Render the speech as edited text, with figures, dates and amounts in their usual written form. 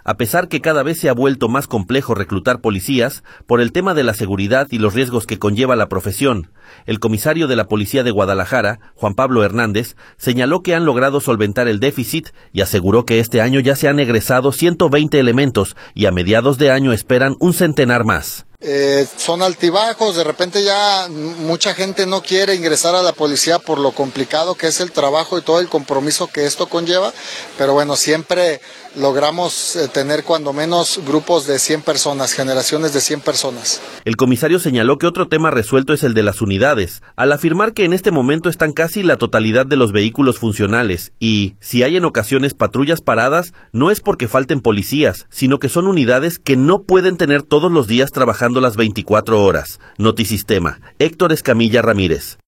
A pesar que cada vez se ha vuelto más complejo reclutar policías por el tema de la seguridad y los riesgos que conlleva la profesión, el comisario de la Policía de Guadalajara, Juan Pablo Hernández, señaló que han logrado solventar el déficit y aseguró que este año ya se han egresado 120 elementos y a mediados de año esperan un centenar más. Son altibajos, de repente ya mucha gente no quiere ingresar a la policía por lo complicado que es el trabajo y todo el compromiso que esto conlleva, pero bueno, siempre logramos tener cuando menos grupos de 100 personas, generaciones de 100 personas. El comisario señaló que otro tema resuelto es el de las unidades, al afirmar que en este momento están casi la totalidad de los vehículos funcionales y, si hay en ocasiones patrullas paradas, no es porque falten policías, sino que son unidades que no pueden tener todos los días trabajando las 24 horas. Notisistema, Héctor Escamilla Ramírez.